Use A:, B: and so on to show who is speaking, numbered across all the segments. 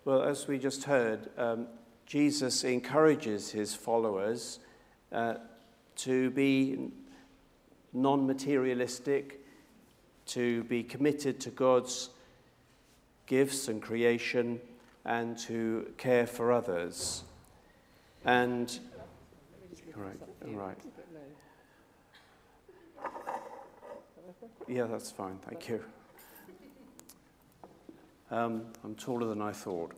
A: Well, as we just heard, Jesus encourages his followers to be non-materialistic, to be committed to God's gifts and creation, and to care for others. And all right. Yeah, that's fine. Thank you. I'm taller than I thought.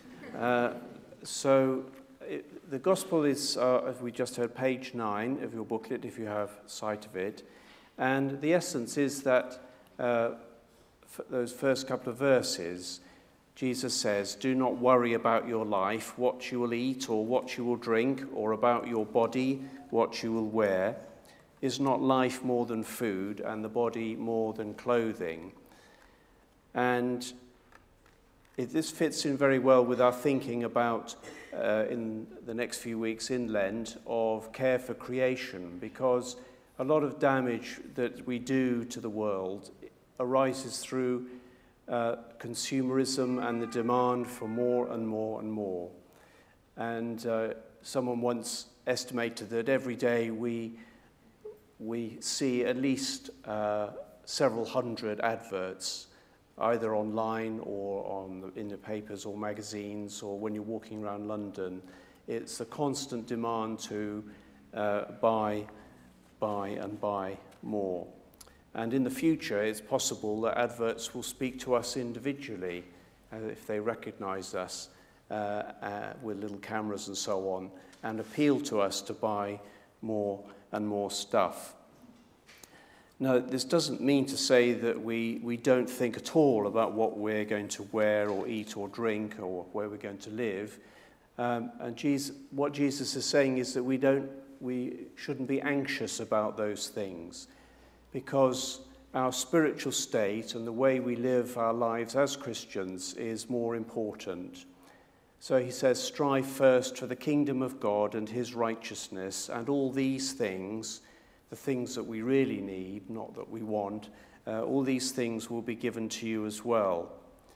A: The Gospel is, as we just heard, page 9 of your booklet, if you have sight of it. And the essence is that those first couple of verses, Jesus says, "Do not worry about your life, what you will eat or what you will drink, or about your body, what you will wear. Is not life more than food, and the body more than clothing?" And this fits in very well with our thinking about, in the next few weeks in Lent, of care for creation, because a lot of damage that we do to the world arises through consumerism and the demand for more and more and more. And someone once estimated that every day we see at least several hundred adverts, either online or in the papers or magazines, or when you're walking around London. It's a constant demand to buy and buy more. And in the future, it's possible that adverts will speak to us individually if they recognize us with little cameras and so on, and appeal to us to buy more and more stuff. Now, this doesn't mean to say that we don't think at all about what we're going to wear or eat or drink or where we're going to live. What Jesus is saying is that we shouldn't be anxious about those things, because our spiritual state and the way we live our lives as Christians is more important. So he says, "Strive first for the kingdom of God and his righteousness, and all these things," the things that we really need, not that we want, "all these things will be given to you as well."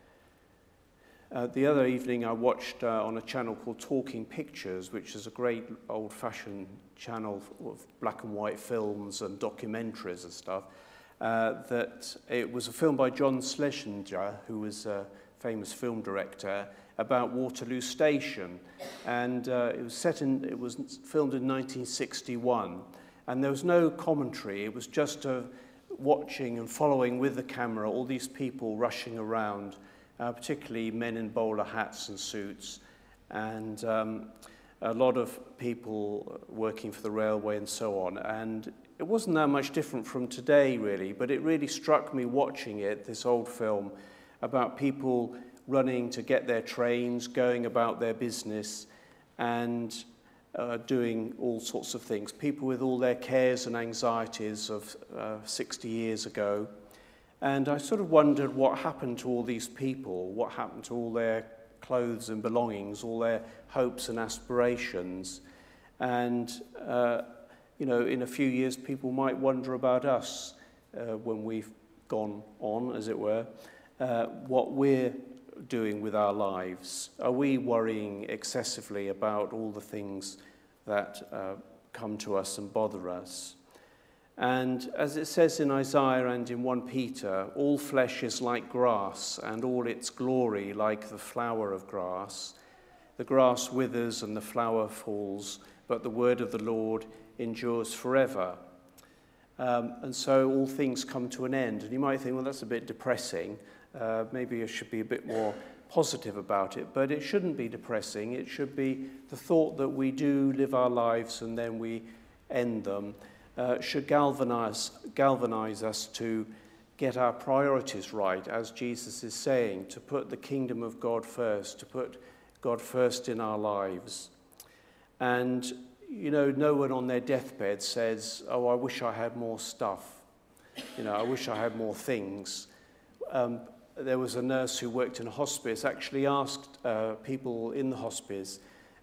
A: The other evening I watched on a channel called Talking Pictures, which is a great old-fashioned channel of black and white films and documentaries and stuff, that it was a film by John Schlesinger, who was a famous film director, about Waterloo Station. And it was filmed in 1961. And there was no commentary. It was just watching and following with the camera all these people rushing around, particularly men in bowler hats and suits, and a lot of people working for the railway and so on. And it wasn't that much different from today, really, but it really struck me watching it, this old film, about people running to get their trains, going about their business, and doing all sorts of things. People with all their cares and anxieties of 60 years ago. And I sort of wondered what happened to all these people, what happened to all their clothes and belongings, all their hopes and aspirations. And, in a few years, people might wonder about us when we've gone on, as it were, what we're doing with our lives. Are we worrying excessively about all the things that come to us and bother us? And as it says in Isaiah and in 1 Peter, "All flesh is like grass, and all its glory like the flower of grass. The grass withers and the flower falls, but the word of the Lord endures forever." And so all things come to an end. And you might think, well, that's a bit depressing. Maybe I should be a bit more positive about it. But it shouldn't be depressing. It should be the thought that we do live our lives and then we end them. Should galvanize us to get our priorities right, as Jesus is saying, to put the kingdom of God first, to put God first in our lives. And, no one on their deathbed says, "Oh, I wish I had more stuff. I wish I had more things." There was a nurse who worked in a hospice, actually asked people in the hospice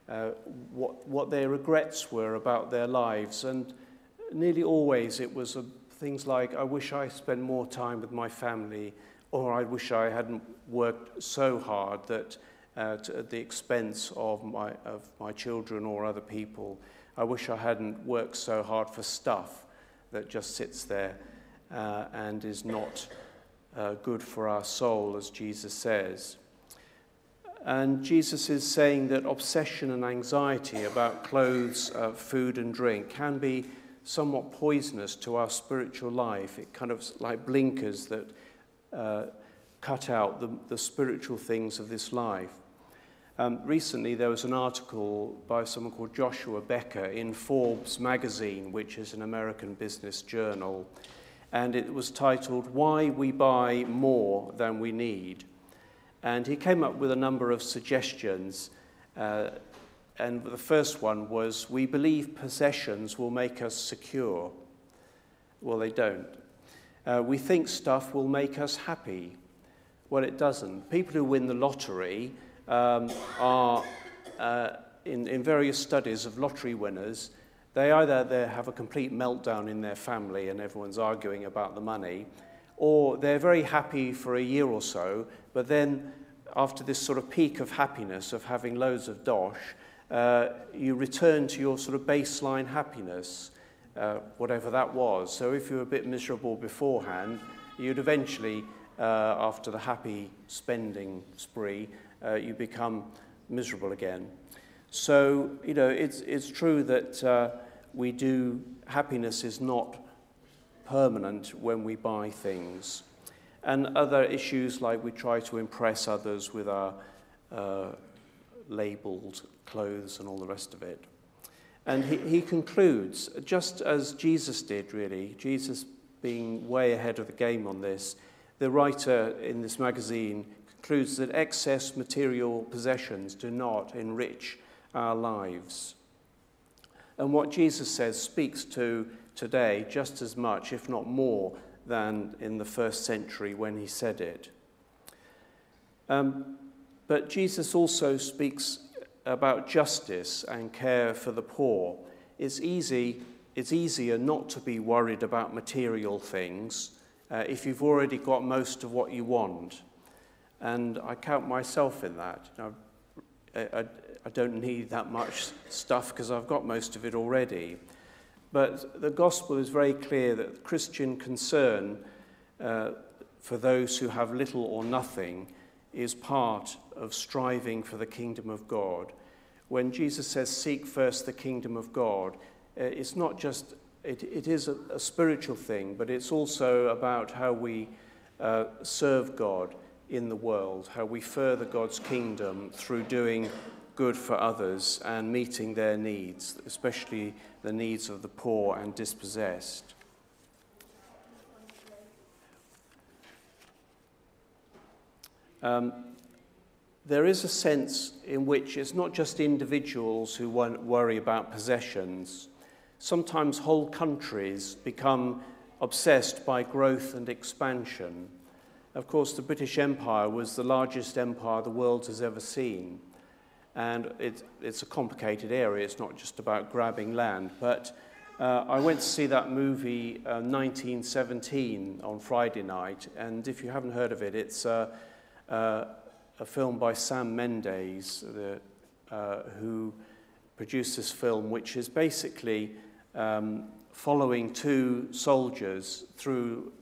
A: what their regrets were about their lives. And nearly always it was things like, "I wish I spent more time with my family," or "I wish I hadn't worked so hard that at the expense of my children or other people. I wish I hadn't worked so hard for stuff that just sits there and is not good for our soul, as Jesus says. And Jesus is saying that obsession and anxiety about clothes, food and drink can be somewhat poisonous to our spiritual life. It kind of like blinkers that cut out the spiritual things of this life. Recently there was an article by someone called Joshua Becker in Forbes magazine, which is an American business journal, and it was titled, "Why We Buy More Than We Need." And he came up with a number of suggestions, and the first one was, we believe possessions will make us secure. Well, they don't. We think stuff will make us happy. Well, it doesn't. People who win the lottery are, in various studies of lottery winners, they either have a complete meltdown in their family and everyone's arguing about the money, or they're very happy for a year or so, but then after this sort of peak of happiness of having loads of dosh, you return to your sort of baseline happiness, whatever that was. So if you were a bit miserable beforehand, you'd eventually, after the happy spending spree, you become miserable again. So, you know, it's true that happiness is not permanent when we buy things. And other issues like we try to impress others with our labeled clothes and all the rest of it. And he concludes, just as Jesus did really, Jesus being way ahead of the game on this, the writer in this magazine concludes that excess material possessions do not enrich our lives. And what Jesus says speaks to today just as much, if not more, than in the first century when he said it. But Jesus also speaks about justice and care for the poor. It's easier not to be worried about material things if you've already got most of what you want. And I count myself in that. You know, I don't need that much stuff because I've got most of it already. But the gospel is very clear that Christian concern for those who have little or nothing is part of striving for the kingdom of God. When Jesus says, seek first the kingdom of God, it's not just, it is a spiritual thing, but it's also about how we serve God in the world, how we further God's kingdom through doing good for others and meeting their needs, especially the needs of the poor and dispossessed. There is a sense in which it's not just individuals who worry about possessions. Sometimes whole countries become obsessed by growth and expansion. Of course, the British Empire was the largest empire the world has ever seen. And it's a complicated area. It's not just about grabbing land. But I went to see that movie 1917 on Friday night. And if you haven't heard of it, it's a film by Sam Mendes, who produced this film, which is basically following two soldiers through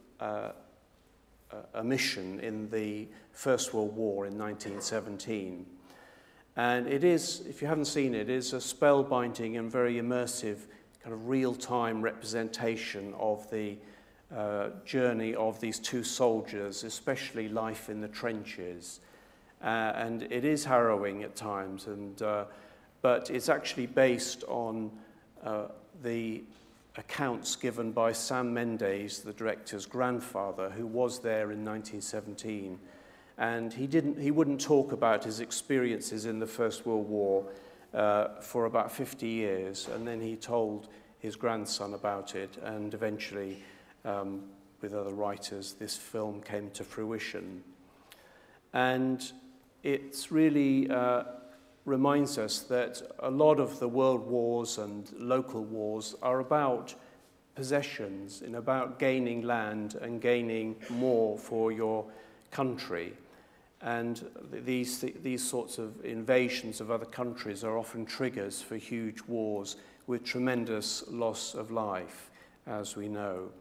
A: a mission in the First World War in 1917. And it is, if you haven't seen it, it is a spellbinding and very immersive kind of real-time representation of the journey of these two soldiers, especially life in the trenches. And it is harrowing at times, but it's actually based on the accounts given by Sam Mendes, the director's grandfather, who was there in 1917. And he wouldn't talk about his experiences in the First World War for about 50 years, and then he told his grandson about it, and eventually, with other writers, this film came to fruition. And it's really reminds us that a lot of the world wars and local wars are about possessions and about gaining land and gaining more for your country. And these sorts of invasions of other countries are often triggers for huge wars with tremendous loss of life, as we know.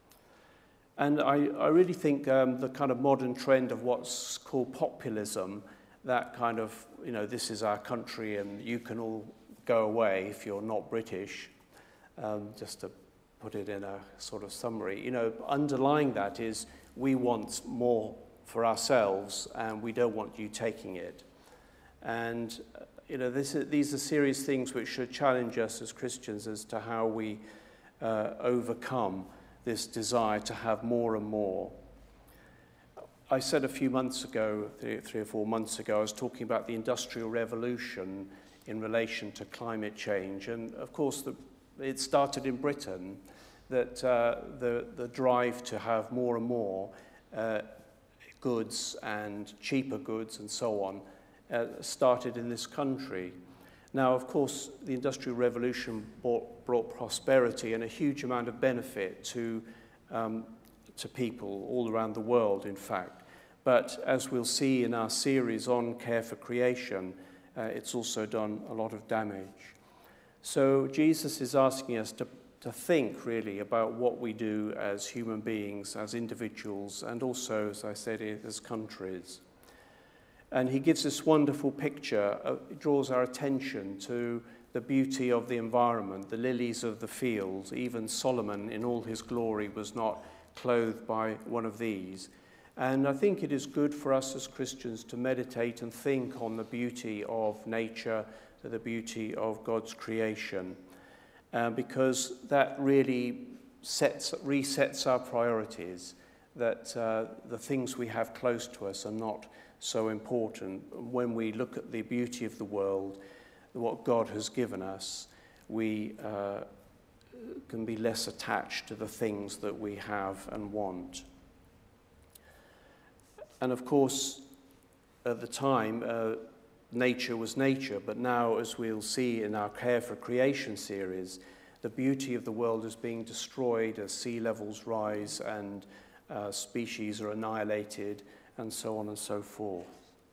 A: And I really think the kind of modern trend of what's called populism, that kind of, this is our country and you can all go away if you're not British, just to put it in a sort of summary. Underlying that is we want more for ourselves and we don't want you taking it. And, these are serious things which should challenge us as Christians as to how we overcome this desire to have more and more. I said a few months ago, 3 or 4 months ago, I was talking about the Industrial Revolution in relation to climate change. And of course, it started in Britain, that the drive to have more and more goods and cheaper goods and so on started in this country. Now, of course, the Industrial Revolution brought prosperity and a huge amount of benefit to people all around the world, in fact. But as we'll see in our series on Care for Creation, it's also done a lot of damage. So Jesus is asking us to think really about what we do as human beings, as individuals, and also, as I said, as countries. And he gives this wonderful picture, draws our attention to the beauty of the environment, the lilies of the field. Even Solomon in all his glory was not clothed by one of these. And I think it is good for us as Christians to meditate and think on the beauty of nature, the beauty of God's creation, because that really resets our priorities, that the things we have close to us are not so important. When we look at the beauty of the world, what God has given us, we can be less attached to the things that we have and want. And of course, at the time, nature was nature, but now, as we'll see in our Care for Creation series, the beauty of the world is being destroyed as sea levels rise and species are annihilated, and so on and so forth.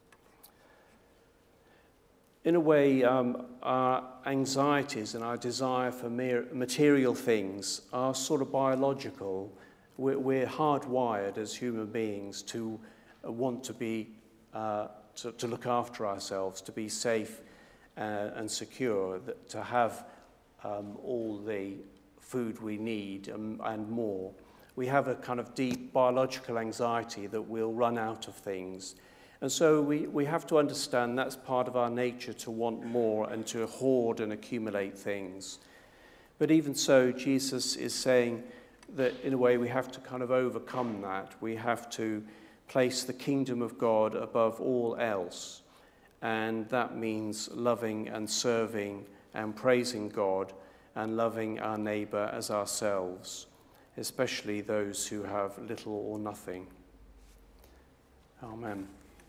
A: In a way, our anxieties and our desire for material things are sort of biological. We're hardwired as human beings to want to be, to look after ourselves, to be safe and secure, to have all the food we need and more. We have a kind of deep biological anxiety that we'll run out of things. And so we have to understand that's part of our nature to want more and to hoard and accumulate things. But even so, Jesus is saying that in a way we have to kind of overcome that. We have to place the kingdom of God above all else. And that means loving and serving and praising God and loving our neighbor as ourselves, especially those who have little or nothing. Amen.